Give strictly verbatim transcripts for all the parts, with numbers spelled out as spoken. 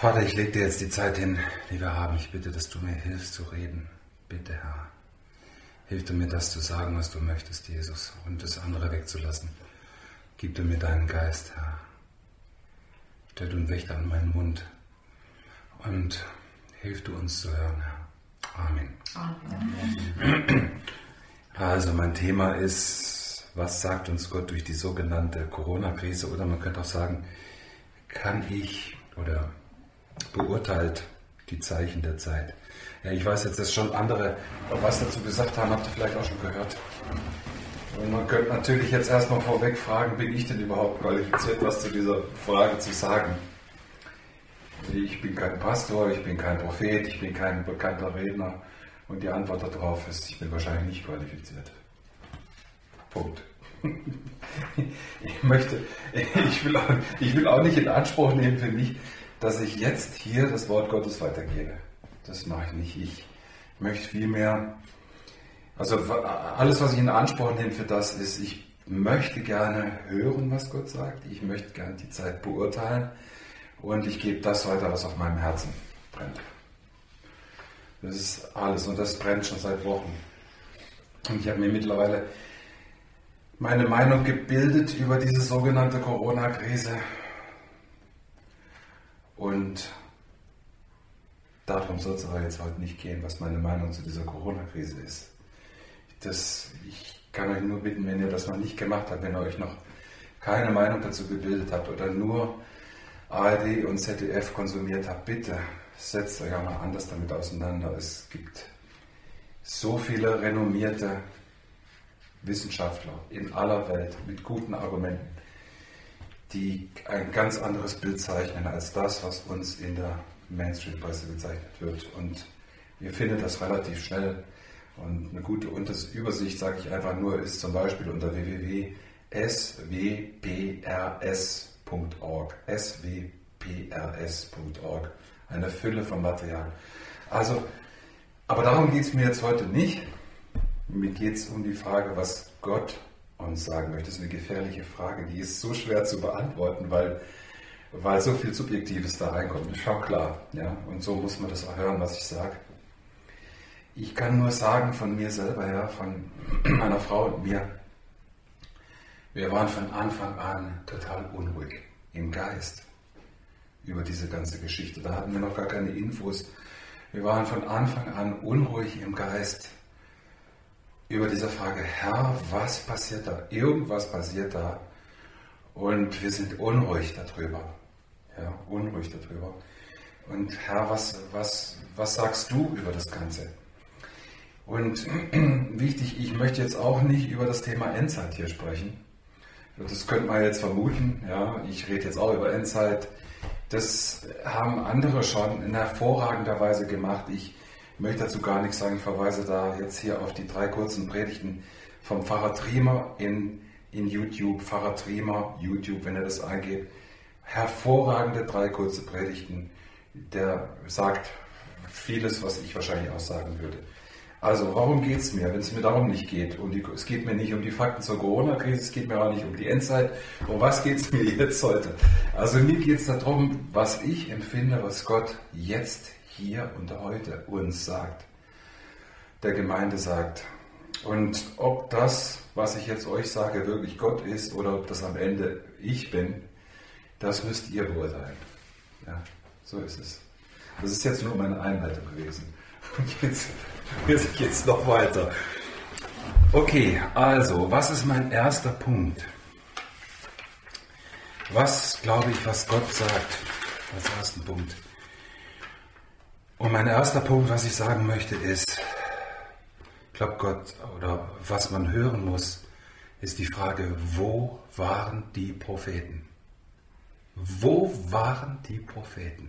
Vater, ich lege dir jetzt die Zeit hin, die wir haben. Ich bitte, dass du mir hilfst zu reden. Bitte, Herr. Hilf du mir, das zu sagen, was du möchtest, Jesus, und das andere wegzulassen. Gib du mir deinen Geist, Herr. Stell du einen Wächter an meinen Mund und hilf du uns zu hören, Herr. Amen. Amen. Also mein Thema ist, was sagt uns Gott durch die sogenannte Corona-Krise? Oder man könnte auch sagen, kann ich oder beurteilt die Zeichen der Zeit? Ja, ich weiß jetzt, dass schon andere was dazu gesagt haben, habt ihr vielleicht auch schon gehört. Und man könnte natürlich jetzt erstmal vorweg fragen, bin ich denn überhaupt qualifiziert, was zu dieser Frage zu sagen? Ich bin kein Pastor, ich bin kein Prophet, ich bin kein bekannter Redner. Und die Antwort darauf ist, ich bin wahrscheinlich nicht qualifiziert. Punkt. Ich möchte, ich will, auch, ich will auch nicht in Anspruch nehmen für mich, dass ich jetzt hier das Wort Gottes weitergebe. Das mache ich nicht. Ich möchte vielmehr, also alles, was ich in Anspruch nehme für das ist, ich möchte gerne hören, was Gott sagt. Ich möchte gerne die Zeit beurteilen und ich gebe das weiter, was auf meinem Herzen brennt. Das ist alles und das brennt schon seit Wochen. Und ich habe mir mittlerweile meine Meinung gebildet über diese sogenannte Corona-Krise. Und darum soll es aber jetzt heute nicht gehen, was meine Meinung zu dieser Corona-Krise ist. Das, ich kann euch nur bitten, wenn ihr das noch nicht gemacht habt, wenn ihr euch noch keine Meinung dazu gebildet habt oder nur A R D und Z D F konsumiert habt, bitte setzt euch auch mal anders damit auseinander. Es gibt so viele renommierte Wissenschaftler in aller Welt mit guten Argumenten, die ein ganz anderes Bild zeichnen als das, was uns in der Mainstream-Presse gezeichnet wird. Und ihr findet das relativ schnell. Und eine gute Übersicht, sage ich einfach nur, ist zum Beispiel unter w w w punkt s w p r s punkt org. s w p r s punkt org. Eine Fülle von Material. Also, aber darum geht es mir jetzt heute nicht. Mir geht es um die Frage, was Gott uns sagen möchte. Das ist eine gefährliche Frage, die ist so schwer zu beantworten, weil, weil so viel Subjektives da reinkommt. Das ist schon klar. Ja? Und so muss man das auch hören, was ich sage. Ich kann nur sagen von mir selber, ja, von meiner Frau und mir, wir waren von Anfang an total unruhig im Geist über diese ganze Geschichte. Da hatten wir noch gar keine Infos. Wir waren von Anfang an unruhig im Geist über diese Frage, Herr, was passiert da? Irgendwas passiert da und wir sind unruhig darüber. Ja, unruhig darüber. Und Herr, was, was, was sagst du über das Ganze? Und wichtig, ich möchte jetzt auch nicht über das Thema Endzeit hier sprechen. Das könnte man jetzt vermuten. Ja, ich rede jetzt auch über Endzeit. Das haben andere schon in hervorragender Weise gemacht. Ich möchte dazu gar nichts sagen. Ich verweise da jetzt hier auf die drei kurzen Predigten vom Pfarrer Triemer in, in YouTube. Pfarrer Triemer, YouTube, wenn ihr das eingebt. Hervorragende drei kurze Predigten. Der sagt vieles, was ich wahrscheinlich auch sagen würde. Also, warum geht es mir, wenn es mir darum nicht geht? Um die, es geht mir nicht um die Fakten zur Corona-Krise, es geht mir auch nicht um die Endzeit. Um was geht es mir jetzt heute? Also, mir geht es darum, was ich empfinde, was Gott jetzt, hier und heute uns sagt, der Gemeinde sagt. Und ob das, was ich jetzt euch sage, wirklich Gott ist oder ob das am Ende ich bin, das müsst ihr beurteilen. Ja, so ist es. Das ist jetzt nur meine Einleitung gewesen. Und jetzt, jetzt geht es noch weiter. Okay, also, was ist mein erster Punkt? Was glaube ich, was Gott sagt, als ersten Punkt? Und mein erster Punkt, was ich sagen möchte, ist, ich glaube Gott, oder was man hören muss, ist die Frage, wo waren die Propheten? Wo waren die Propheten?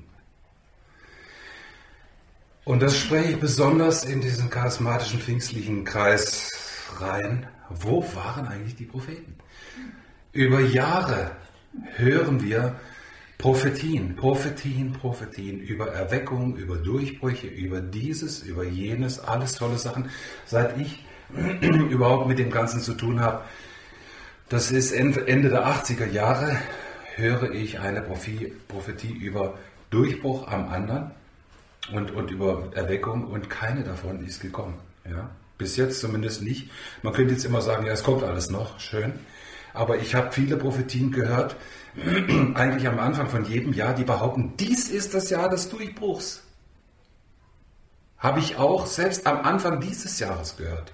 Und das spreche ich besonders in diesen charismatischen, pfingstlichen Kreis rein. Wo waren eigentlich die Propheten? Über Jahre hören wir Prophetien, Prophetien, Prophetien über Erweckung, über Durchbrüche, über dieses, über jenes, alles tolle Sachen. Seit ich überhaupt mit dem Ganzen zu tun habe, das ist Ende der achtziger Jahre, höre ich eine Prophetie über Durchbruch am anderen und, und über Erweckung und keine davon ist gekommen. Ja? Bis jetzt zumindest nicht. Man könnte jetzt immer sagen, ja, es kommt alles noch, schön. Aber ich habe viele Prophetien gehört, eigentlich am Anfang von jedem Jahr, die behaupten, dies ist das Jahr des Durchbruchs. Habe ich auch selbst am Anfang dieses Jahres gehört.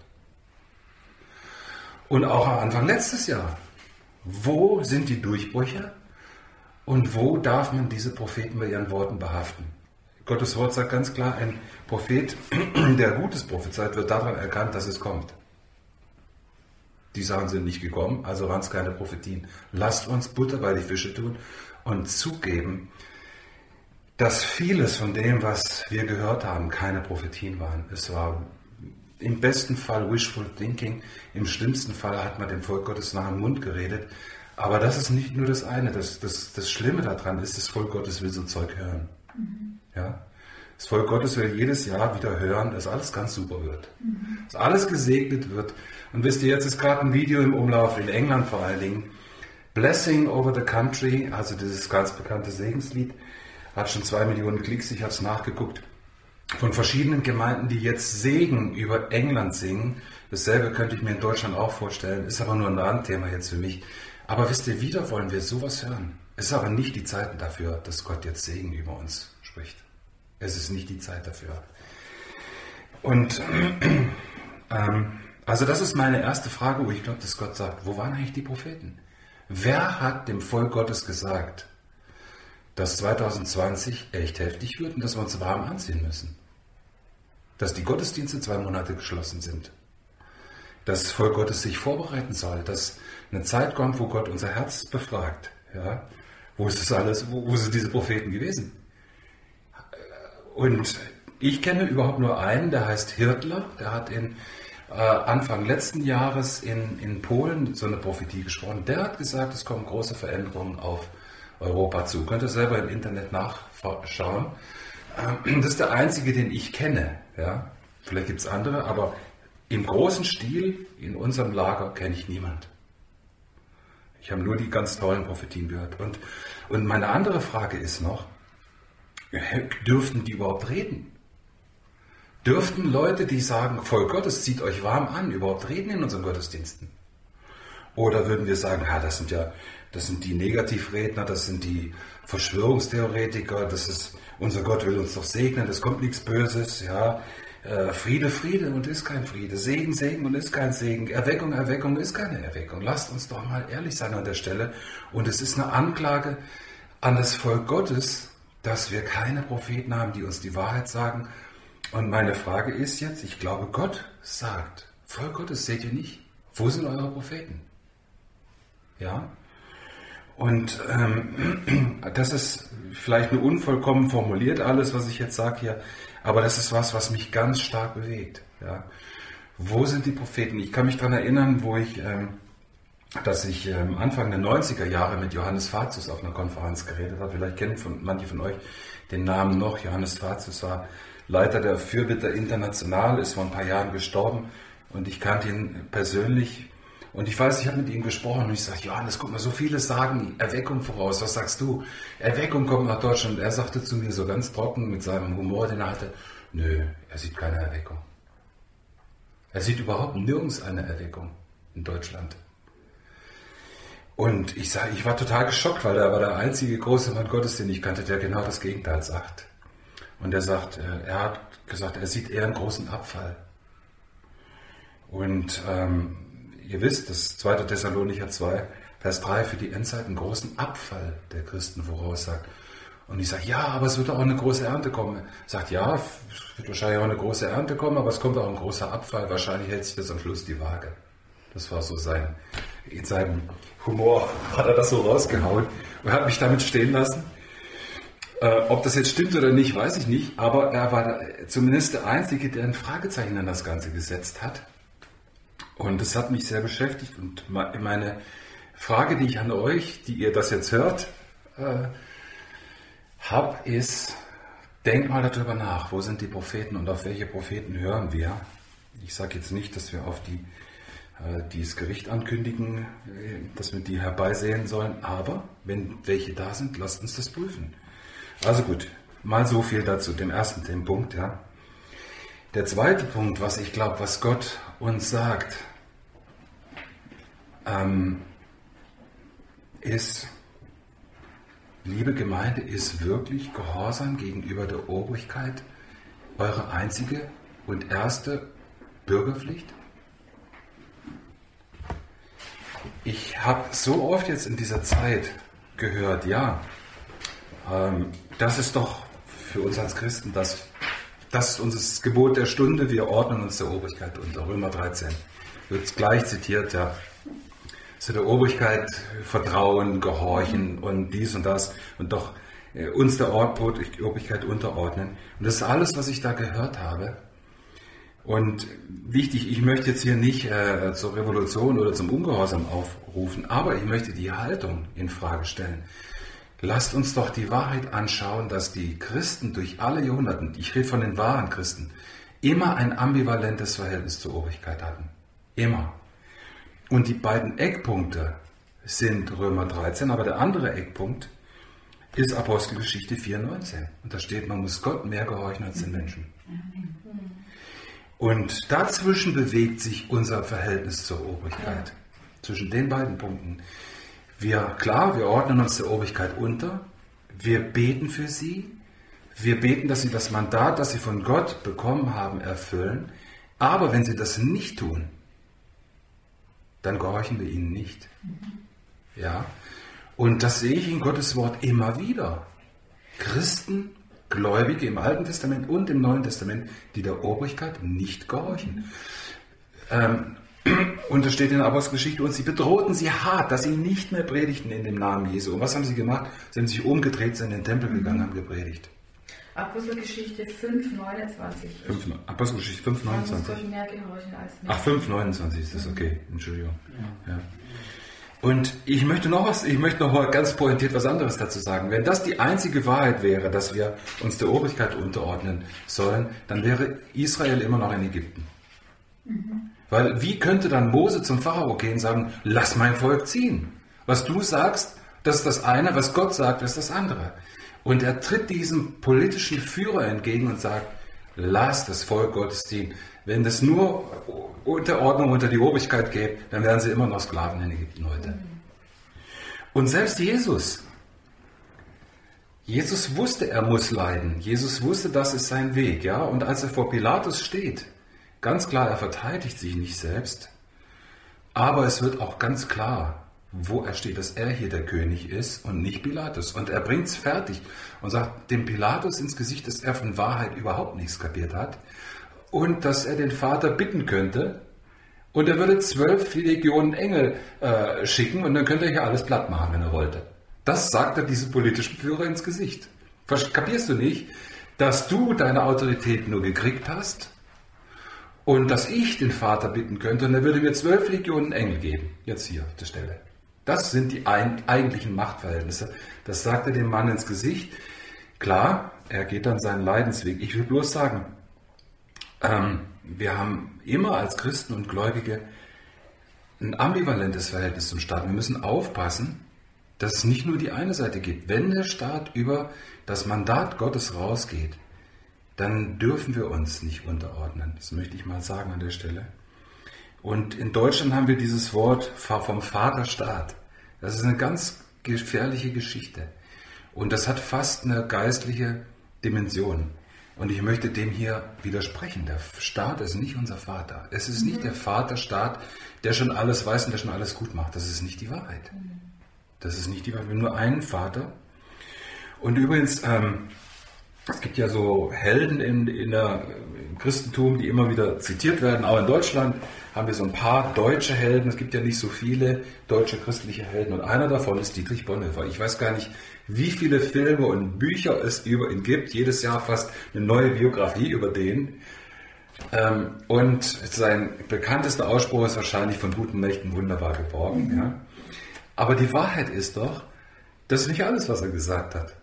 Und auch am Anfang letztes Jahr. Wo sind die Durchbrüche und wo darf man diese Propheten bei ihren Worten behaften? Gottes Wort sagt ganz klar, ein Prophet, der Gutes prophezeit, wird daran erkannt, dass es kommt. Die Sachen sind nicht gekommen, also waren es keine Prophetien. Lasst uns Butter bei die Fische tun und zugeben, dass vieles von dem, was wir gehört haben, keine Prophetien waren. Es war im besten Fall wishful thinking, im schlimmsten Fall hat man dem Volk Gottes nach dem Mund geredet. Aber das ist nicht nur das eine. Das, das, das Schlimme daran ist, das Volk Gottes will so Zeug hören. Mhm. Ja? Das Volk Gottes will jedes Jahr wieder hören, dass alles ganz super wird. Mhm. Dass alles gesegnet wird. Und wisst ihr, jetzt ist gerade ein Video im Umlauf, in England vor allen Dingen. Blessing over the country, also dieses ganz bekannte Segenslied, hat schon zwei Millionen Klicks, ich habe es nachgeguckt. Von verschiedenen Gemeinden, die jetzt Segen über England singen. Dasselbe könnte ich mir in Deutschland auch vorstellen, ist aber nur ein Randthema jetzt für mich. Aber wisst ihr, wieder wollen wir sowas hören. Es ist aber nicht die Zeit dafür, dass Gott jetzt Segen über uns spricht. Es ist nicht die Zeit dafür. Und ähm, also das ist meine erste Frage, wo ich glaube, dass Gott sagt, wo waren eigentlich die Propheten? Wer hat dem Volk Gottes gesagt, dass zwanzig zwanzig echt heftig wird und dass wir uns warm anziehen müssen? Dass die Gottesdienste zwei Monate geschlossen sind. Dass das Volk Gottes sich vorbereiten soll, dass eine Zeit kommt, wo Gott unser Herz befragt. Ja? Wo ist das alles, wo, wo sind diese Propheten gewesen? Und ich kenne überhaupt nur einen, der heißt Hirtler, der hat in äh, Anfang letzten Jahres in, in Polen so eine Prophetie gesprochen. Der hat gesagt, es kommen große Veränderungen auf Europa zu. Könnt ihr selber im Internet nachschauen. Das ist der einzige, den ich kenne. Ja? Vielleicht gibt es andere, aber im großen Stil in unserem Lager kenne ich niemand. Ich habe nur die ganz tollen Prophetien gehört. Und, und meine andere Frage ist noch, dürften die überhaupt reden? Dürften Leute, die sagen, Volk Gottes, zieht euch warm an, überhaupt reden in unseren Gottesdiensten? Oder würden wir sagen, ja, das sind ja das sind die Negativredner, das sind die Verschwörungstheoretiker, das ist, unser Gott will uns doch segnen, es kommt nichts Böses, ja, äh, Friede, Friede und ist kein Friede, Segen, Segen und ist kein Segen, Erweckung, Erweckung ist keine Erweckung. Lasst uns doch mal ehrlich sein an der Stelle. Und es ist eine Anklage an das Volk Gottes, dass wir keine Propheten haben, die uns die Wahrheit sagen. Und meine Frage ist jetzt, ich glaube, Gott sagt, Volk Gottes, seht ihr nicht? Wo sind eure Propheten? Ja? Und ähm, das ist vielleicht nur unvollkommen formuliert, alles, was ich jetzt sage hier, aber das ist was, was mich ganz stark bewegt. Ja. Wo sind die Propheten? Ich kann mich daran erinnern, wo ich, ähm, dass ich ähm, Anfang der neunziger Jahre mit Johannes Fatius auf einer Konferenz geredet habe. Vielleicht kennen von, manche von euch den Namen noch. Johannes Fatius war Leiter der Fürbitter International, ist vor ein paar Jahren gestorben und ich kannte ihn persönlich. Und ich weiß, ich habe mit ihm gesprochen und ich sage, Johannes, guck mal, so viele sagen Erweckung voraus. Was sagst du? Erweckung kommt nach Deutschland. Und er sagte zu mir so ganz trocken mit seinem Humor, den er hatte, nö, er sieht keine Erweckung. Er sieht überhaupt nirgends eine Erweckung in Deutschland. Und ich sage, ich war total geschockt, weil er war der einzige große Mann Gottes, den ich kannte, der genau das Gegenteil sagt. Und er sagt, er hat gesagt, er sieht eher einen großen Abfall. Und ähm, ihr wisst, das zweite Thessalonicher zwei, Vers drei für die Endzeit einen großen Abfall der Christen voraussagt. Und ich sage, ja, aber es wird auch eine große Ernte kommen. Er sagt, ja, es wird wahrscheinlich auch eine große Ernte kommen, aber es kommt auch ein großer Abfall. Wahrscheinlich hält sich das am Schluss die Waage. Das war so sein, in seinem Humor hat er das so rausgehauen und hat mich damit stehen lassen. Äh, ob das jetzt stimmt oder nicht, weiß ich nicht, aber er war zumindest der Einzige, der ein Fragezeichen an das Ganze gesetzt hat. Und das hat mich sehr beschäftigt. Und meine Frage, die ich an euch, die ihr das jetzt hört, äh, habe, ist, denkt mal darüber nach, wo sind die Propheten und auf welche Propheten hören wir? Ich sage jetzt nicht, dass wir auf die, äh, die das Gericht ankündigen, äh, dass wir die herbeisehen sollen, aber wenn welche da sind, lasst uns das prüfen. Also gut, mal so viel dazu, dem ersten dem Punkt. Ja. Der zweite Punkt, was ich glaube, was Gott uns sagt, ähm, ist, liebe Gemeinde, ist wirklich Gehorsam gegenüber der Obrigkeit eure einzige und erste Bürgerpflicht? Ich habe so oft jetzt in dieser Zeit gehört, ja, ähm, das ist doch für uns als Christen, das, das ist unser Gebot der Stunde, wir ordnen uns der Obrigkeit unter. Römer dreizehn wird gleich zitiert, ja. Zu der Obrigkeit vertrauen, gehorchen und dies und das und doch äh, uns der Obrigkeit unterordnen. Und das ist alles, was ich da gehört habe. Und wichtig, ich möchte jetzt hier nicht äh, zur Revolution oder zum Ungehorsam aufrufen, aber ich möchte die Haltung in Frage stellen. Lasst uns doch die Wahrheit anschauen, dass die Christen durch alle Jahrhunderte, ich rede von den wahren Christen, immer ein ambivalentes Verhältnis zur Obrigkeit hatten. Immer. Und die beiden Eckpunkte sind Römer dreizehn, aber der andere Eckpunkt ist Apostelgeschichte vier neunzehn. Und da steht, man muss Gott mehr gehorchen als den Menschen. Und dazwischen bewegt sich unser Verhältnis zur Obrigkeit. Ja. Zwischen den beiden Punkten. Wir, klar, wir ordnen uns der Obrigkeit unter. Wir beten für sie. Wir beten, dass sie das Mandat, das sie von Gott bekommen haben, erfüllen. Aber wenn sie das nicht tun, dann gehorchen wir ihnen nicht. Mhm. Ja? Und das sehe ich in Gottes Wort immer wieder. Christen, Gläubige im Alten Testament und im Neuen Testament, die der Obrigkeit nicht gehorchen. Ähm, und das steht in der Apostelgeschichte, und sie bedrohten sie hart, dass sie nicht mehr predigten in dem Namen Jesu. Und was haben sie gemacht? Sie haben sich umgedreht, sind in den Tempel gegangen, haben gepredigt. Apostelgeschichte fünf neunundzwanzig. Apostelgeschichte fünf neunundzwanzig. Ach, fünf neunundzwanzig ist das, okay, Entschuldigung. Ja. Ja. Und ich möchte noch was, ich möchte noch mal ganz pointiert was anderes dazu sagen. Wenn das die einzige Wahrheit wäre, dass wir uns der Obrigkeit unterordnen sollen, dann wäre Israel immer noch in Ägypten. Mhm. Weil wie könnte dann Mose zum Pharao gehen und sagen, lass mein Volk ziehen? Was du sagst, das ist das eine, was Gott sagt, ist das andere. Und er tritt diesem politischen Führer entgegen und sagt, lass das Volk Gottes ziehen. Wenn es nur Unterordnung unter die Obrigkeit gäbe, dann wären sie immer noch Sklaven in Ägypten heute. Und selbst Jesus, Jesus wusste, er muss leiden. Jesus wusste, das ist sein Weg. Ja? Und als er vor Pilatus steht, ganz klar, er verteidigt sich nicht selbst, aber es wird auch ganz klar, wo er steht, dass er hier der König ist und nicht Pilatus. Und er bringt es fertig und sagt dem Pilatus ins Gesicht, dass er von Wahrheit überhaupt nichts kapiert hat und dass er den Vater bitten könnte und er würde zwölf Legionen Engel äh, schicken und dann könnte er hier alles platt machen, wenn er wollte. Das sagt er diesem politischen Führer ins Gesicht. Kapierst du nicht, dass du deine Autorität nur gekriegt hast und dass ich den Vater bitten könnte und er würde mir zwölf Legionen Engel geben, jetzt hier auf der Stelle. Das sind die ein, eigentlichen Machtverhältnisse. Das sagt er dem Mann ins Gesicht. Klar, er geht dann seinen Leidensweg. Ich will bloß sagen, ähm, wir haben immer als Christen und Gläubige ein ambivalentes Verhältnis zum Staat. Wir müssen aufpassen, dass es nicht nur die eine Seite gibt. Wenn der Staat über das Mandat Gottes rausgeht, dann dürfen wir uns nicht unterordnen. Das möchte ich mal sagen an der Stelle. Und in Deutschland haben wir dieses Wort vom Vaterstaat. Das ist eine ganz gefährliche Geschichte. Und das hat fast eine geistliche Dimension. Und ich möchte dem hier widersprechen. Der Staat ist nicht unser Vater. Es ist nicht der Vaterstaat, der schon alles weiß und der schon alles gut macht. Das ist nicht die Wahrheit. Das ist nicht die Wahrheit. Wir haben nur einen Vater. Und übrigens, ähm, es gibt ja so Helden in, in der, im Christentum, die immer wieder zitiert werden. Auch in Deutschland haben wir so ein paar deutsche Helden. Es gibt ja nicht so viele deutsche christliche Helden. Und einer davon ist Dietrich Bonhoeffer. Ich weiß gar nicht, wie viele Filme und Bücher es über ihn gibt. Jedes Jahr fast eine neue Biografie über den. Und sein bekanntester Ausspruch ist wahrscheinlich von guten Mächten wunderbar geborgen. Ja. Aber die Wahrheit ist doch, das ist nicht alles, was er gesagt hat.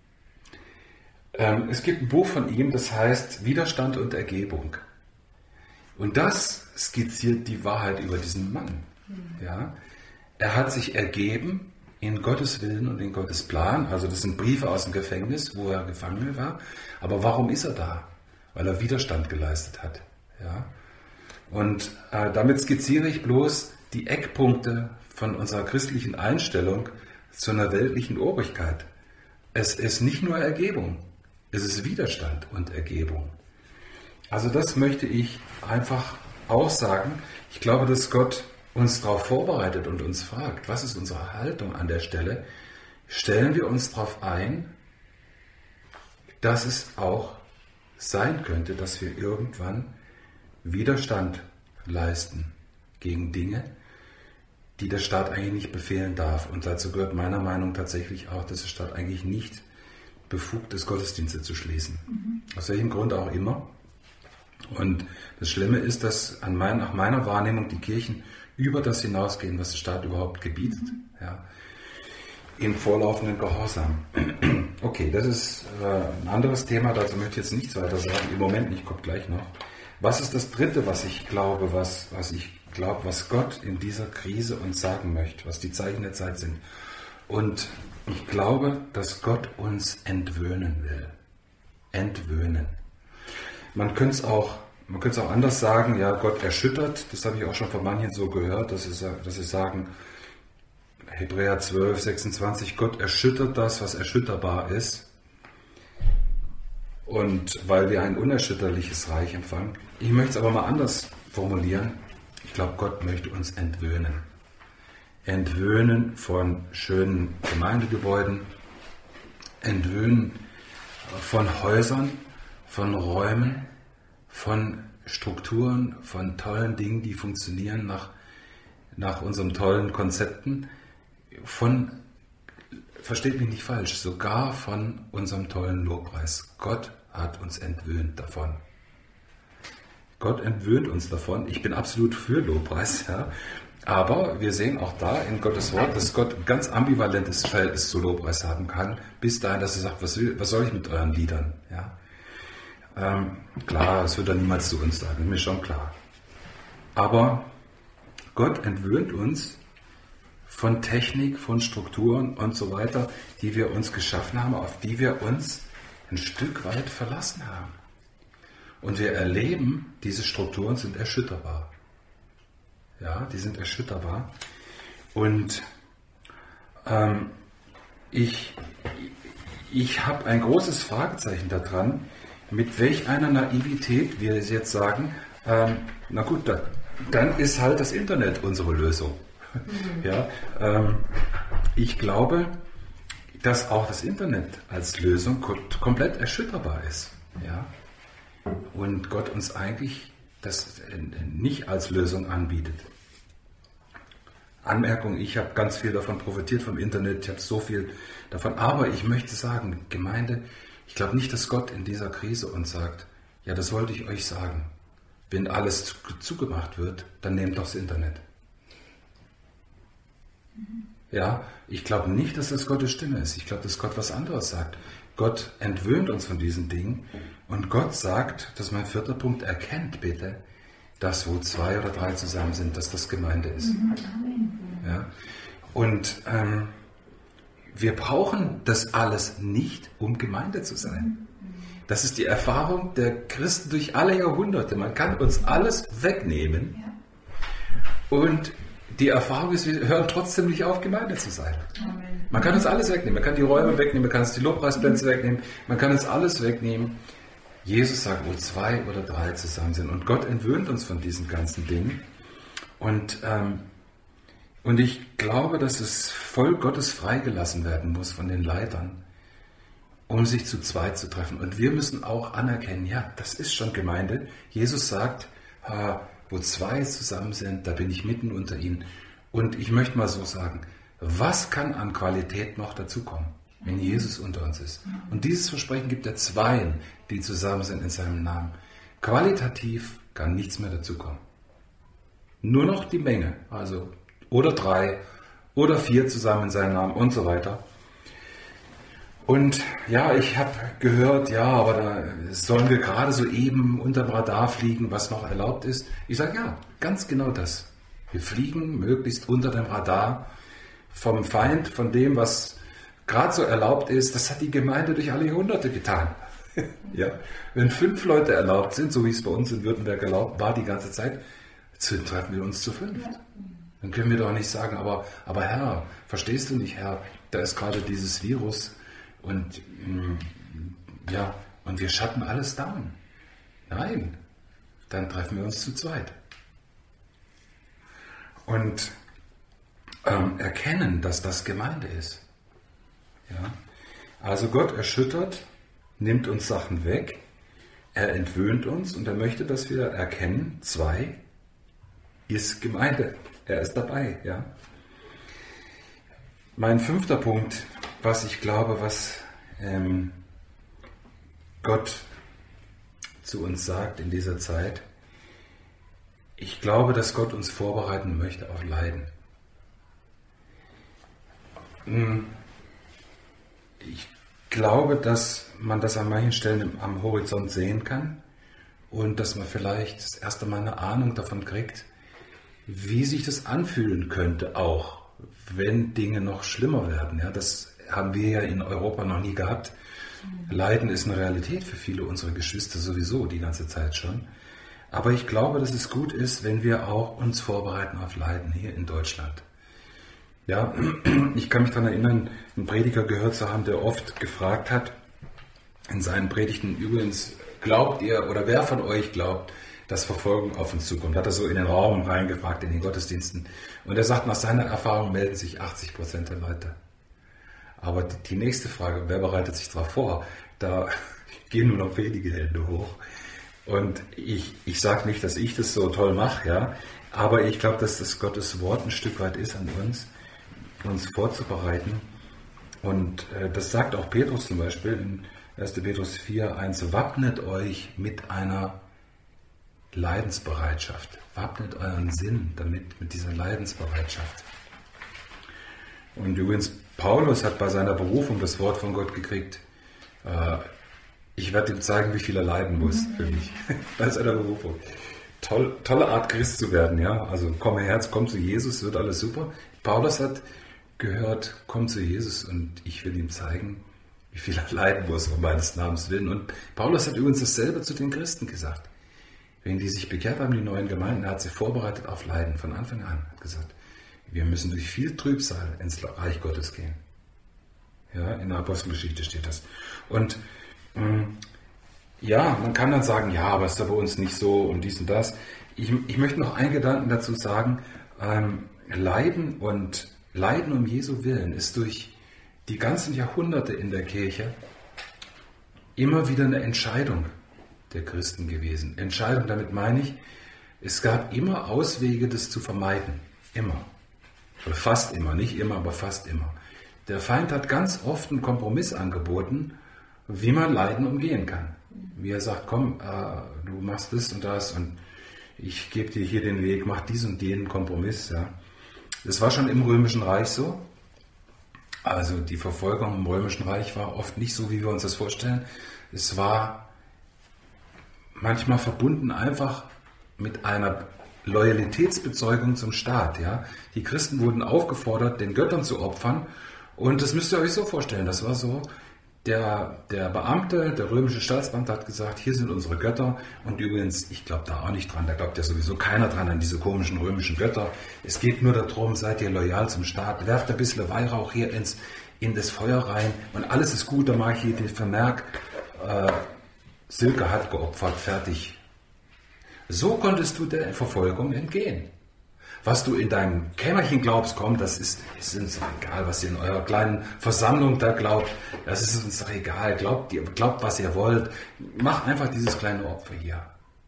Es gibt ein Buch von ihm, das heißt Widerstand und Ergebung. Und das skizziert die Wahrheit über diesen Mann. Ja? Er hat sich ergeben in Gottes Willen und in Gottes Plan. Also das sind Briefe aus dem Gefängnis, wo er gefangen war. Aber warum ist er da? Weil er Widerstand geleistet hat. Ja? Und äh, damit skizziere ich bloß die Eckpunkte von unserer christlichen Einstellung zu einer weltlichen Obrigkeit. Es ist nicht nur Ergebung, es ist Widerstand und Ergebung. Also das möchte ich einfach auch sagen. Ich glaube, dass Gott uns darauf vorbereitet und uns fragt, was ist unsere Haltung an der Stelle? Stellen wir uns darauf ein, dass es auch sein könnte, dass wir irgendwann Widerstand leisten gegen Dinge, die der Staat eigentlich nicht befehlen darf. Und dazu gehört meiner Meinung nach tatsächlich auch, dass der Staat eigentlich nicht befugt ist, Gottesdienste zu schließen. Mhm. Aus welchem Grund auch immer. Und das Schlimme ist, dass an mein, nach meiner Wahrnehmung die Kirchen über das hinausgehen, was der Staat überhaupt gebietet. Mhm. Ja, in vorlaufenden Gehorsam. Okay, das ist äh, ein anderes Thema, dazu möchte ich jetzt nichts weiter sagen. Im Moment nicht, kommt gleich noch. Was ist das Dritte, was ich glaube, was, was ich glaube, was Gott in dieser Krise uns sagen möchte, was die Zeichen der Zeit sind? Und ich glaube, dass Gott uns entwöhnen will. Entwöhnen. Man könnte es auch, man könnte es auch anders sagen, ja, Gott erschüttert. Das habe ich auch schon von manchen so gehört, dass sie, dass sie sagen, Hebräer zwölf, sechsundzwanzig, Gott erschüttert das, was erschütterbar ist. Und weil wir ein unerschütterliches Reich empfangen. Ich möchte es aber mal anders formulieren. Ich glaube, Gott möchte uns entwöhnen. Entwöhnen von schönen Gemeindegebäuden, entwöhnen von Häusern, von Räumen, von Strukturen, von tollen Dingen, die funktionieren nach, nach unseren tollen Konzepten, von, versteht mich nicht falsch, sogar von unserem tollen Lobpreis. Gott hat uns entwöhnt davon. Gott entwöhnt uns davon. Ich bin absolut für Lobpreis, ja. Aber wir sehen auch da in Gottes Wort, dass Gott ein ganz ambivalentes Verhältnis zu Lobpreis haben kann, bis dahin, dass er sagt, was, will, was soll ich mit euren Liedern? Ja. Ähm, klar, es wird er niemals zu uns sagen, ist mir schon klar. Aber Gott entwöhnt uns von Technik, von Strukturen und so weiter, die wir uns geschaffen haben, auf die wir uns ein Stück weit verlassen haben. Und wir erleben, diese Strukturen sind erschütterbar. Ja, die sind erschütterbar. Und ähm, ich, ich habe ein großes Fragezeichen daran, mit welch einer Naivität wir jetzt sagen, ähm, na gut, da, dann ist halt das Internet unsere Lösung. Mhm. Ja, ähm, ich glaube, dass auch das Internet als Lösung komplett erschütterbar ist. Ja? Und Gott uns eigentlich das nicht als Lösung anbietet. Anmerkung, ich habe ganz viel davon profitiert vom Internet, ich habe so viel davon, aber ich möchte sagen, Gemeinde, ich glaube nicht, dass Gott in dieser Krise uns sagt, ja, das wollte ich euch sagen, wenn alles zugemacht wird, dann nehmt doch das Internet. Mhm. Ja, ich glaube nicht, dass das Gottes Stimme ist. Ich glaube, dass Gott was anderes sagt. Gott entwöhnt uns von diesen Dingen und Gott sagt, das ist mein vierter Punkt, erkennt bitte, dass wo zwei oder drei zusammen sind, dass das Gemeinde ist. Ja? Und ähm, wir brauchen das alles nicht, um Gemeinde zu sein. Das ist die Erfahrung der Christen durch alle Jahrhunderte. Man kann uns alles wegnehmen und die Erfahrung ist, wir hören trotzdem nicht auf, Gemeinde zu sein. Amen. Man kann uns alles wegnehmen. Man kann die Räume wegnehmen, man kann uns die Lobpreisplätze wegnehmen, man kann uns alles wegnehmen. Jesus sagt, wo zwei oder drei zusammen sind. Und Gott entwöhnt uns von diesen ganzen Dingen. Und, ähm, und ich glaube, dass es voll Gottes freigelassen werden muss von den Leitern, um sich zu zweit zu treffen. Und wir müssen auch anerkennen, ja, das ist schon Gemeinde. Jesus sagt, ha, wo zwei zusammen sind, da bin ich mitten unter ihnen. Und ich möchte mal so sagen, was kann an Qualität noch dazukommen, wenn Jesus unter uns ist? Und dieses Versprechen gibt er Zweien, die zusammen sind in seinem Namen. Qualitativ kann nichts mehr dazukommen. Nur noch die Menge, also oder drei oder vier zusammen in seinem Namen und so weiter. Und ja, ich habe gehört, ja, aber da sollen wir gerade so eben unter dem Radar fliegen, was noch erlaubt ist. Ich sage, ja, ganz genau das. Wir fliegen möglichst unter dem Radar vom Feind, von dem, was gerade so erlaubt ist, das hat die Gemeinde durch alle Jahrhunderte getan. Ja? Wenn fünf Leute erlaubt sind, so wie es bei uns in Württemberg erlaubt war die ganze Zeit, jetzt treffen wir uns zu fünf. Dann können wir doch nicht sagen, aber, aber Herr, verstehst du nicht, Herr, da ist gerade dieses Virus und ja, und wir schatten alles down. Nein, dann treffen wir uns zu zweit. Und ähm, erkennen, dass das Gemeinde ist. Ja? Also Gott erschüttert, nimmt uns Sachen weg, er entwöhnt uns und er möchte, dass wir erkennen, zwei ist Gemeinde. Er ist dabei. Ja? Mein fünfter Punkt, was ich glaube, was ähm, Gott zu uns sagt in dieser Zeit, ich glaube, dass Gott uns vorbereiten möchte auf Leiden. Ich glaube, dass man das an manchen Stellen am Horizont sehen kann und dass man vielleicht das erste Mal eine Ahnung davon kriegt, wie sich das anfühlen könnte, auch wenn Dinge noch schlimmer werden. Ja, das haben wir ja in Europa noch nie gehabt. Leiden ist eine Realität für viele unserer Geschwister sowieso die ganze Zeit schon. Aber ich glaube, dass es gut ist, wenn wir auch uns vorbereiten auf Leiden hier in Deutschland. Ja, ich kann mich daran erinnern, einen Prediger gehört zu haben, der oft gefragt hat, in seinen Predigten übrigens, glaubt ihr oder wer von euch glaubt, dass Verfolgung auf uns zukommt? Hat er so in den Raum reingefragt, in den Gottesdiensten. Und er sagt, nach seiner Erfahrung melden sich achtzig Prozent der Leute. Aber die nächste Frage, wer bereitet sich darauf vor? Da gehen nur noch wenige Hände hoch. Und ich, ich sage nicht, dass ich das so toll mache, ja, aber ich glaube, dass das Gottes Wort ein Stück weit ist an uns, uns vorzubereiten. Und äh, das sagt auch Petrus zum Beispiel in erster Petrus vier eins, wappnet euch mit einer Leidensbereitschaft. Wappnet euren Sinn damit, mit dieser Leidensbereitschaft. Und übrigens, Paulus hat bei seiner Berufung das Wort von Gott gekriegt, äh, ich werde ihm zeigen, wie viel er leiden muss für mich. Bei seiner Berufung. Toll, tolle Art, Christ zu werden, ja. Also komm Herz, komm zu Jesus, wird alles super. Paulus hat gehört, komm zu Jesus und ich will ihm zeigen, wie viel er leiden muss um meines Namens willen. Und Paulus hat übrigens dasselbe zu den Christen gesagt. Wenn die sich bekehrt haben, die neuen Gemeinden, er hat sie vorbereitet auf Leiden von Anfang an. Er hat gesagt, wir müssen durch viel Trübsal ins Reich Gottes gehen. Ja, in der Apostelgeschichte steht das. Und ähm, ja, man kann dann sagen, ja, aber ist da bei uns nicht so und dies und das. Ich, ich möchte noch einen Gedanken dazu sagen. Ähm, Leiden und Leiden um Jesu Willen ist durch die ganzen Jahrhunderte in der Kirche immer wieder eine Entscheidung der Christen gewesen. Entscheidung, damit meine ich, es gab immer Auswege, das zu vermeiden. Immer. Oder fast immer, nicht immer, aber fast immer. Der Feind hat ganz oft einen Kompromiss angeboten, wie man Leiden umgehen kann. Wie er sagt, komm, äh, du machst das und das und ich gebe dir hier den Weg, mach dies und jenen Kompromiss. Ja. Das war schon im Römischen Reich so. Also die Verfolgung im Römischen Reich war oft nicht so, wie wir uns das vorstellen. Es war manchmal verbunden einfach mit einer Loyalitätsbezeugung zum Staat. Ja. Die Christen wurden aufgefordert, den Göttern zu opfern. Und das müsst ihr euch so vorstellen. Das war so, der, der Beamte, der römische Staatsbeamte hat gesagt, hier sind unsere Götter. Und übrigens, ich glaube da auch nicht dran, da glaubt ja sowieso keiner dran an diese komischen römischen Götter. Es geht nur darum, seid ihr loyal zum Staat, werft ein bisschen Weihrauch hier ins, in das Feuer rein und alles ist gut, da mache ich hier den Vermerk, äh, Silke hat geopfert, fertig. So konntest du der Verfolgung entgehen. Was du in deinem Kämmerchen glaubst, komm, das ist, ist uns egal, was ihr in eurer kleinen Versammlung da glaubt. Das ist uns doch egal. Glaubt, ihr, glaubt, was ihr wollt. Macht einfach dieses kleine Opfer hier.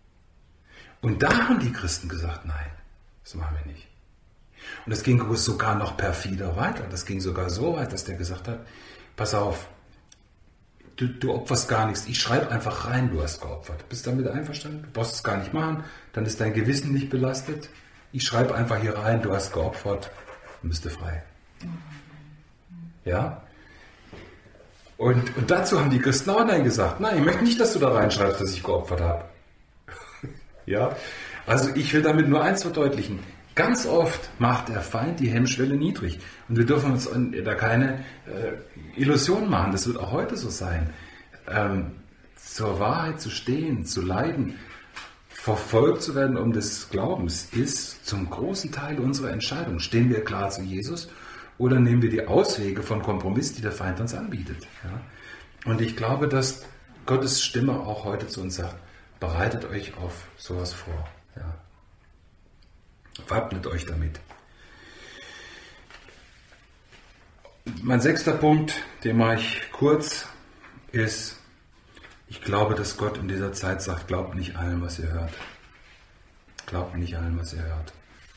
Und da haben die Christen gesagt, nein, das machen wir nicht. Und es ging sogar noch perfider weiter. Das ging sogar so weit, dass der gesagt hat, pass auf, du, du opferst gar nichts. Ich schreibe einfach rein, du hast geopfert. Bist du damit einverstanden? Du brauchst es gar nicht machen. Dann ist dein Gewissen nicht belastet. Ich schreibe einfach hier rein, du hast geopfert und bist du frei. Ja? Und, und dazu haben die Christen auch Nein gesagt. Nein, ich möchte nicht, dass du da reinschreibst, dass ich geopfert habe. Ja? Also ich will damit nur eins verdeutlichen. Ganz oft macht der Feind die Hemmschwelle niedrig. Und wir dürfen uns da keine äh, Illusion machen. Das wird auch heute so sein. Ähm, zur Wahrheit zu stehen, zu leiden, verfolgt zu werden um des Glaubens, ist zum großen Teil unsere Entscheidung. Stehen wir klar zu Jesus oder nehmen wir die Auswege von Kompromiss, die der Feind uns anbietet? Ja? Und ich glaube, dass Gottes Stimme auch heute zu uns sagt, bereitet euch auf sowas vor. Ja? Wappnet euch damit. Mein sechster Punkt, den mache ich kurz, ist, ich glaube, dass Gott in dieser Zeit sagt, glaubt nicht allem, was ihr hört. Glaubt nicht allem, was ihr hört.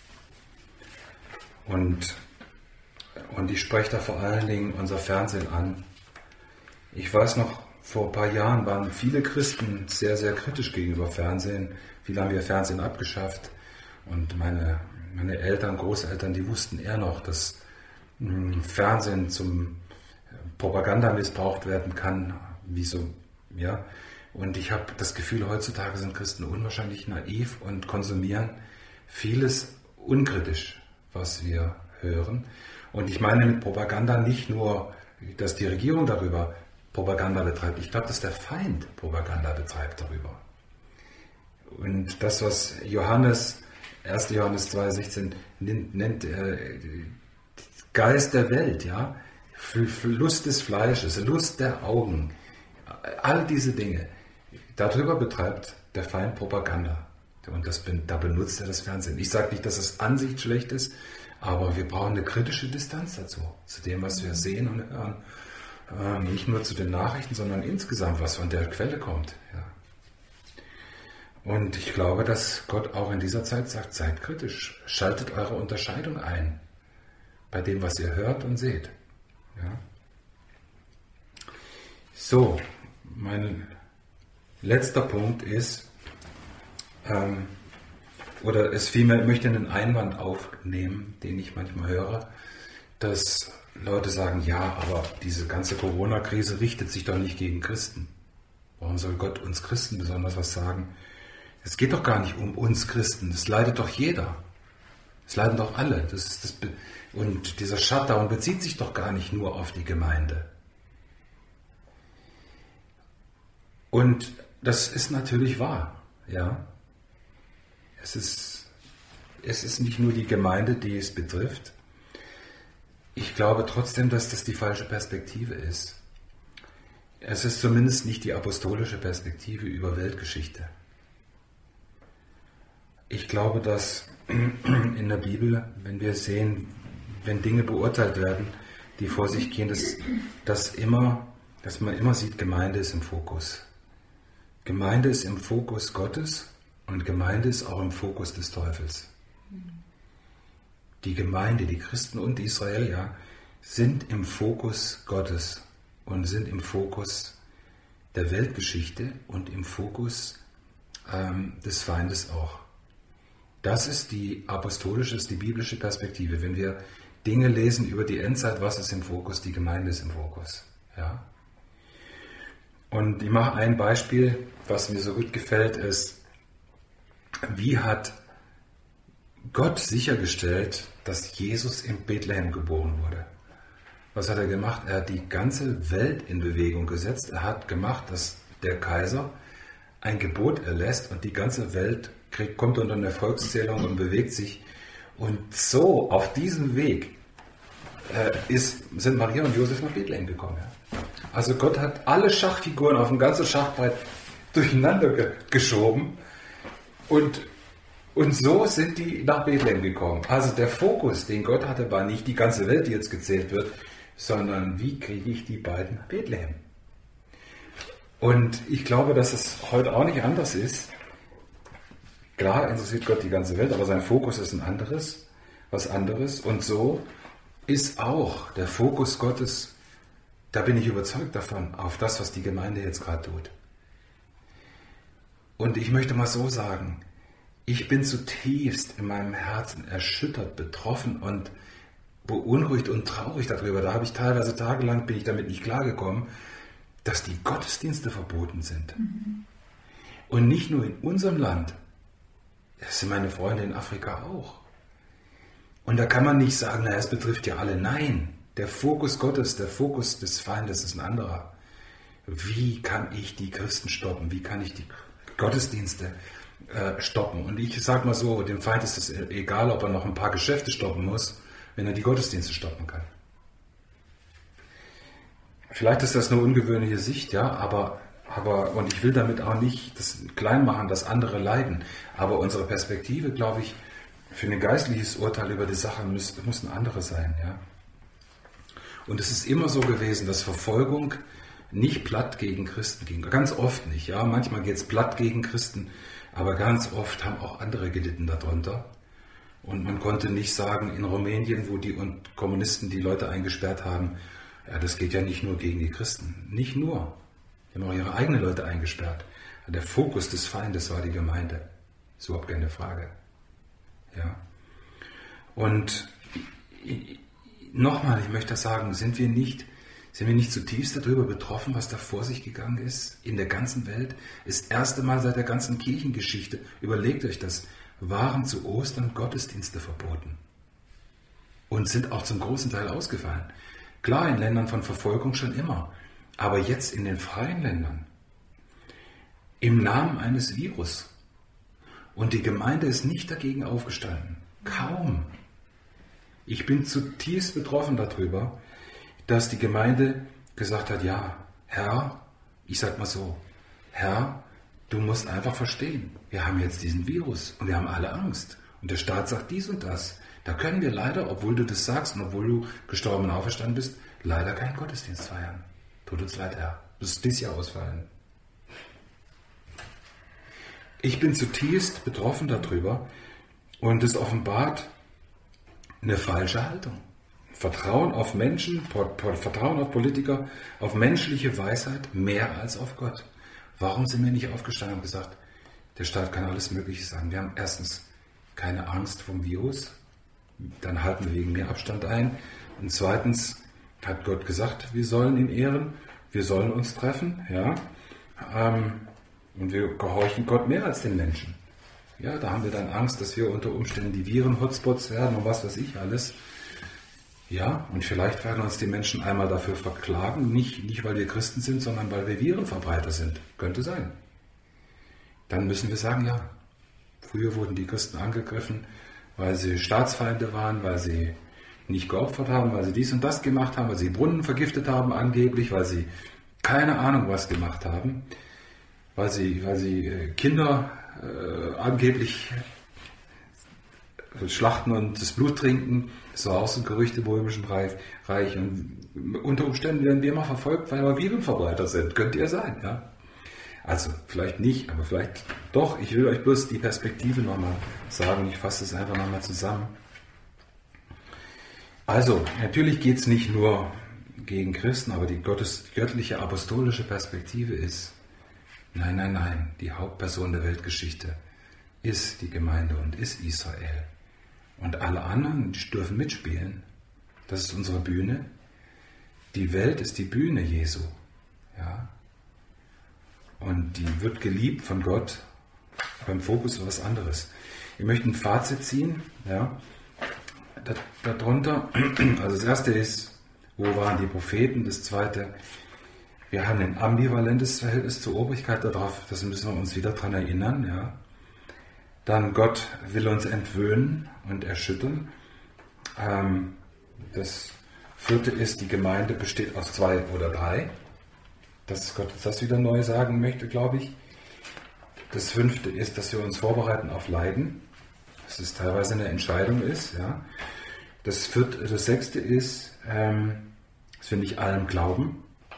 Und, und ich spreche da vor allen Dingen unser Fernsehen an. Ich weiß noch, vor ein paar Jahren waren viele Christen sehr, sehr kritisch gegenüber Fernsehen. Viele haben ihr Fernsehen abgeschafft. Und meine, meine Eltern, Großeltern, die wussten eher noch, dass mh, Fernsehen zum Propaganda missbraucht werden kann. Wie so, ja. Und ich habe das Gefühl, heutzutage sind Christen unwahrscheinlich naiv und konsumieren vieles unkritisch, was wir hören. Und ich meine mit Propaganda nicht nur, dass die Regierung darüber Propaganda betreibt. Ich glaube, dass der Feind Propaganda betreibt darüber. Und das, was Johannes, erster Johannes zwei sechzehn nennt, nennt äh, Geist der Welt, ja, Lust des Fleisches, Lust der Augen, all diese Dinge, darüber betreibt der Feind Propaganda. Und das, da benutzt er das Fernsehen. Ich sage nicht, dass es an sich schlecht ist, aber wir brauchen eine kritische Distanz dazu, zu dem, was wir sehen und hören. Ähm, nicht nur zu den Nachrichten, sondern insgesamt, was von der Quelle kommt. Ja. Und ich glaube, dass Gott auch in dieser Zeit sagt, seid kritisch, schaltet eure Unterscheidung ein bei dem, was ihr hört und seht. Ja. So, mein letzter Punkt ist, ähm, oder es vielmehr, ich möchte einen Einwand aufnehmen, den ich manchmal höre, dass Leute sagen, ja, aber diese ganze Corona-Krise richtet sich doch nicht gegen Christen. Warum soll Gott uns Christen besonders was sagen? Es geht doch gar nicht um uns Christen, es leidet doch jeder. Es leiden doch alle. Das ist das, und dieser Shutdown bezieht sich doch gar nicht nur auf die Gemeinde. Und das ist natürlich wahr, ja. Es ist, es ist nicht nur die Gemeinde, die es betrifft. Ich glaube trotzdem, dass das die falsche Perspektive ist. Es ist zumindest nicht die apostolische Perspektive über Weltgeschichte. Ich glaube, dass in der Bibel, wenn wir sehen, wenn Dinge beurteilt werden, die vor sich gehen, dass, dass, immer, dass man immer sieht, Gemeinde ist im Fokus. Gemeinde ist im Fokus Gottes und Gemeinde ist auch im Fokus des Teufels. Die Gemeinde, die Christen und Israel, ja, sind im Fokus Gottes und sind im Fokus der Weltgeschichte und im Fokus ähm, des Feindes auch. Das ist die apostolische, ist die biblische Perspektive. Wenn wir Dinge lesen über die Endzeit, was ist im Fokus? Die Gemeinde ist im Fokus. Ja? Und ich mache ein Beispiel, was mir so gut gefällt, ist, wie hat Gott sichergestellt, dass Jesus in Bethlehem geboren wurde? Was hat er gemacht? Er hat die ganze Welt in Bewegung gesetzt. Er hat gemacht, dass der Kaiser ein Gebot erlässt und die ganze Welt kriegt, kommt unter eine Volkszählung und bewegt sich. Und so, auf diesem Weg, äh, ist, sind Maria und Josef nach Bethlehem gekommen. Ja? Also Gott hat alle Schachfiguren auf dem ganzen Schachbrett durcheinander ge- geschoben und Und so sind die nach Bethlehem gekommen. Also der Fokus, den Gott hatte, war nicht die ganze Welt, die jetzt gezählt wird, sondern wie kriege ich die beiden nach Bethlehem? Und ich glaube, dass es heute auch nicht anders ist. Klar interessiert Gott die ganze Welt, aber sein Fokus ist ein anderes, was anderes. Und so ist auch der Fokus Gottes, da bin ich überzeugt davon, auf das, was die Gemeinde jetzt gerade tut. Und ich möchte mal so sagen, ich bin zutiefst in meinem Herzen erschüttert, betroffen und beunruhigt und traurig darüber. Da habe ich teilweise tagelang, bin ich damit nicht klargekommen, dass die Gottesdienste verboten sind. Mhm. Und nicht nur in unserem Land, das sind meine Freunde in Afrika auch. Und da kann man nicht sagen, naja, es betrifft ja alle. Nein, der Fokus Gottes, der Fokus des Feindes ist ein anderer. Wie kann ich die Christen stoppen? Wie kann ich die Gottesdienste äh, stoppen? Und ich sage mal so, dem Feind ist es egal, ob er noch ein paar Geschäfte stoppen muss, wenn er die Gottesdienste stoppen kann. Vielleicht ist das eine ungewöhnliche Sicht, ja, aber, aber und ich will damit auch nicht das klein machen, dass andere leiden. Aber unsere Perspektive, glaube ich, für ein geistliches Urteil über die Sache muss, muss eine andere sein, ja. Und es ist immer so gewesen, dass Verfolgung nicht platt gegen Christen ging. Ganz oft nicht, ja. Manchmal geht es platt gegen Christen, aber ganz oft haben auch andere gelitten darunter. Und man konnte nicht sagen, in Rumänien, wo die und Kommunisten die Leute eingesperrt haben, ja, das geht ja nicht nur gegen die Christen. Nicht nur. Die haben auch ihre eigenen Leute eingesperrt. Der Fokus des Feindes war die Gemeinde. Ist überhaupt keine Frage. Ja. Und nochmal, ich möchte das sagen, sind wir nicht, sind wir nicht zutiefst darüber betroffen, was da vor sich gegangen ist in der ganzen Welt? Das erste Mal seit der ganzen Kirchengeschichte, überlegt euch das, waren zu Ostern Gottesdienste verboten und sind auch zum großen Teil ausgefallen. Klar, in Ländern von Verfolgung schon immer, aber jetzt in den freien Ländern, im Namen eines Virus. Und die Gemeinde ist nicht dagegen aufgestanden. Kaum. Ich bin zutiefst betroffen darüber, dass die Gemeinde gesagt hat, ja, Herr, ich sag mal so, Herr, du musst einfach verstehen, wir haben jetzt diesen Virus und wir haben alle Angst. Und der Staat sagt dies und das. Da können wir leider, obwohl du das sagst und obwohl du gestorben und auferstanden bist, leider keinen Gottesdienst feiern. Tut uns leid, Herr. Das ist dieses Jahr ausfallen. Ich bin zutiefst betroffen darüber und es offenbart eine falsche Haltung. Vertrauen auf Menschen, Vertrauen auf Politiker, auf menschliche Weisheit mehr als auf Gott. Warum sind wir nicht aufgestanden und gesagt, der Staat kann alles Mögliche sagen? Wir haben erstens keine Angst vom Virus, dann halten wir wegen mehr Abstand ein. Und zweitens hat Gott gesagt, wir sollen ihn ehren, wir sollen uns treffen, ja, ähm, und wir gehorchen Gott mehr als den Menschen. Ja, da haben wir dann Angst, dass wir unter Umständen die Viren-Hotspots werden und was weiß ich alles. Ja, und vielleicht werden uns die Menschen einmal dafür verklagen, nicht, nicht weil wir Christen sind, sondern weil wir Virenverbreiter sind. Könnte sein. Dann müssen wir sagen, ja, früher wurden die Christen angegriffen, weil sie Staatsfeinde waren, weil sie nicht geopfert haben, weil sie dies und das gemacht haben, weil sie Brunnen vergiftet haben angeblich, weil sie keine Ahnung was gemacht haben, weil sie, weil sie Kinder äh, angeblich schlachten und das Blut trinken. Das war auch so ein Gerücht im Römischen Reich. Und unter Umständen werden wir immer verfolgt, weil wir Virenverbreiter sind. Könnt ihr sein, ja? Also, vielleicht nicht, aber vielleicht doch. Ich will euch bloß die Perspektive nochmal sagen. Ich fasse es einfach nochmal zusammen. Also, natürlich geht es nicht nur gegen Christen, aber die Gottes, göttliche apostolische Perspektive ist, nein, nein, nein, die Hauptperson der Weltgeschichte ist die Gemeinde und ist Israel. Und alle anderen die dürfen mitspielen. Das ist unsere Bühne. Die Welt ist die Bühne Jesu. Ja. Und die wird geliebt von Gott, aber im Fokus ist was anderes. Ich möchte ein Fazit ziehen. Ja. Darunter, also das erste ist, wo waren die Propheten? Das zweite, wir haben ein ambivalentes Verhältnis zur Obrigkeit darauf, das müssen wir uns wieder daran erinnern. Ja. Dann Gott will uns entwöhnen und erschüttern. Ähm, das vierte ist, die Gemeinde besteht aus zwei oder drei. Dass Gott uns das wieder neu sagen möchte, glaube ich. Das fünfte ist, dass wir uns vorbereiten auf Leiden. Dass es teilweise eine Entscheidung ist. Ja. Das, vierte, das sechste ist, ähm, dass wir nicht allem glauben.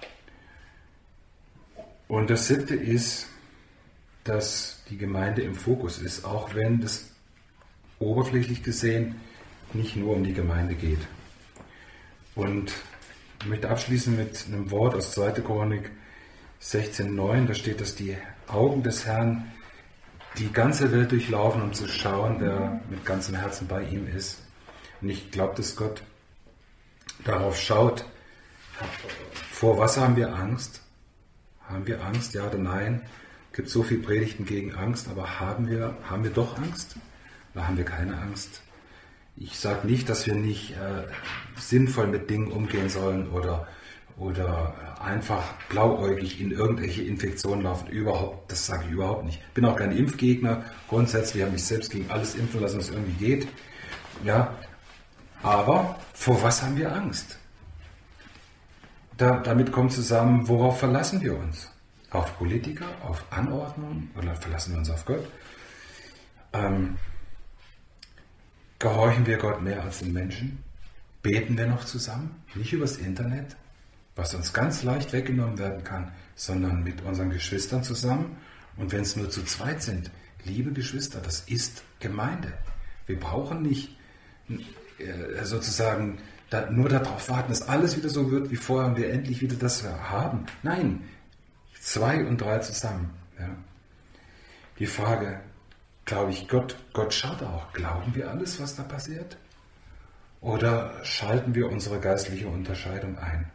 Und das siebte ist, dass die Gemeinde im Fokus ist, auch wenn das oberflächlich gesehen nicht nur um die Gemeinde geht. Und ich möchte abschließen mit einem Wort aus zweiter Chronik sechzehn neun, da steht, dass die Augen des Herrn die ganze Welt durchlaufen, um zu schauen, wer mit ganzem Herzen bei ihm ist. Und ich glaube, dass Gott darauf schaut, vor was haben wir Angst? Haben wir Angst, ja oder nein? Es gibt so viele Predigten gegen Angst, aber haben wir, haben wir doch Angst? Oder haben wir keine Angst? Ich sage nicht, dass wir nicht äh, sinnvoll mit Dingen umgehen sollen oder, oder einfach blauäugig in irgendwelche Infektionen laufen. Überhaupt, das sage ich überhaupt nicht. Ich bin auch kein Impfgegner. Grundsätzlich habe ich mich selbst gegen alles impfen lassen, was irgendwie geht. Ja, aber vor was haben wir Angst? Da, damit kommt zusammen, worauf verlassen wir uns? Auf Politiker, auf Anordnung oder verlassen wir uns auf Gott? Ähm, gehorchen wir Gott mehr als den Menschen? Beten wir noch zusammen? Nicht übers Internet, was uns ganz leicht weggenommen werden kann, sondern mit unseren Geschwistern zusammen. Und wenn es nur zu zweit sind, liebe Geschwister, das ist Gemeinde. Wir brauchen nicht äh, sozusagen da, nur darauf warten, dass alles wieder so wird wie vorher und wir endlich wieder das haben. Nein, zwei und drei zusammen. Ja. Die Frage, glaube ich, Gott, Gott schaut auch. Glauben wir alles, was da passiert? Oder schalten wir unsere geistliche Unterscheidung ein?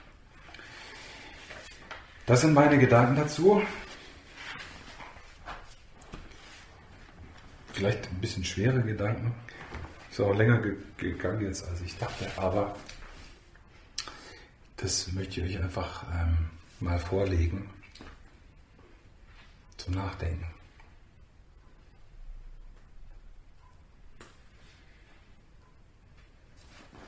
Das sind meine Gedanken dazu. Vielleicht ein bisschen schwere Gedanken. Ist auch länger ge- gegangen jetzt, als ich dachte. Aber das möchte ich euch einfach ähm, mal vorlegen zum Nachdenken.